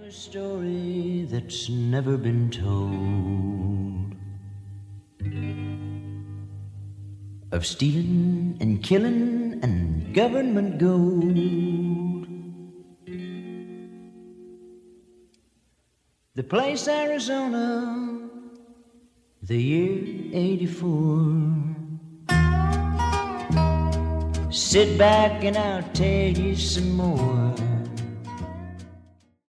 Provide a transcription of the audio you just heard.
a story that's never been told of stealing and killing and government gold. The place Arizona, the year 84. Sit back and I'll tell you some more.